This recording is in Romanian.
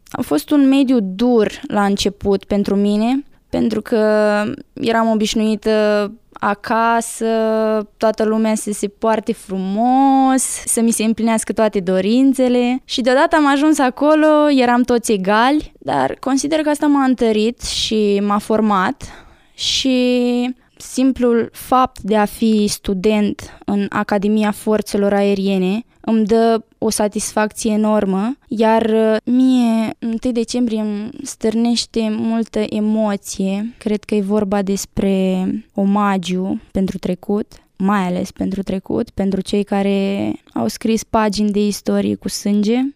A fost un mediu dur la început pentru mine, pentru că eram obișnuită acasă, toată lumea să se poarte frumos, să mi se împlinească toate dorințele și deodată am ajuns acolo, eram toți egali, dar consider că asta m-a întărit și m-a format și simplul fapt de a fi student în Academia Forțelor Aeriene îmi dă o satisfacție enormă, iar mie 1 decembrie îmi stârnește multă emoție. Cred că e vorba despre omagiu pentru trecut, mai ales pentru trecut, pentru cei care au scris pagini de istorie cu sânge